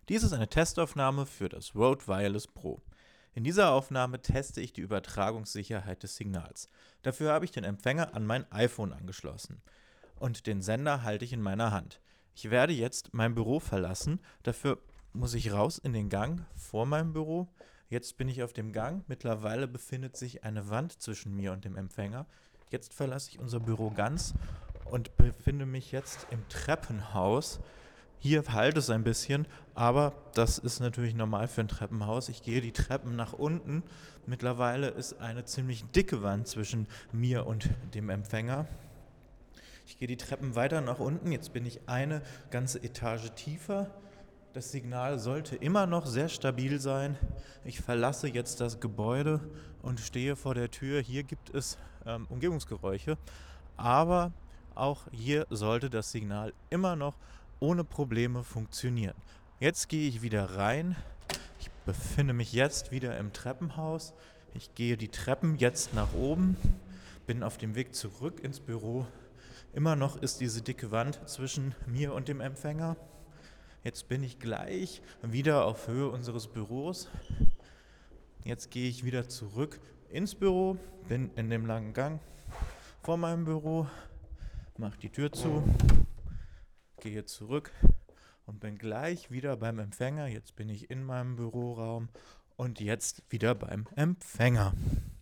Dies ist eine Testaufnahme für das Rode Wireless Pro. In dieser Aufnahme teste ich die Übertragungssicherheit des Signals. Dafür habe ich den Empfänger an mein iPhone angeschlossen und den Sender halte ich in meiner Hand. Ich werde jetzt mein Büro verlassen. Dafür muss ich raus in den Gang vor meinem Büro. Jetzt bin ich auf dem Gang. Mittlerweile befindet sich eine Wand zwischen mir und dem Empfänger. Jetzt verlasse ich unser Büro ganz und befinde mich jetzt im Treppenhaus. Hier halt es ein bisschen, aber das ist natürlich normal für ein Treppenhaus. Ich gehe die Treppen nach unten. Mittlerweile ist eine ziemlich dicke Wand zwischen mir und dem Empfänger. Ich gehe die Treppen weiter nach unten. Jetzt bin ich eine ganze Etage tiefer. Das Signal sollte immer noch sehr stabil sein. Ich verlasse jetzt das Gebäude und stehe vor der Tür. Hier gibt es Umgebungsgeräusche, aber auch hier sollte das Signal immer noch ohne Probleme funktionieren. Jetzt gehe ich wieder rein. Ich befinde mich jetzt wieder im Treppenhaus. Ich gehe die Treppen jetzt nach oben, bin auf dem Weg zurück ins Büro. Immer noch ist diese dicke Wand zwischen mir und dem Empfänger. Jetzt bin ich gleich wieder auf Höhe unseres Büros. Jetzt gehe ich wieder zurück ins Büro, bin in dem langen Gang vor meinem Büro, mache die Tür zu, gehe zurück und bin gleich wieder beim Empfänger. Jetzt bin ich in meinem Büroraum und jetzt wieder beim Empfänger.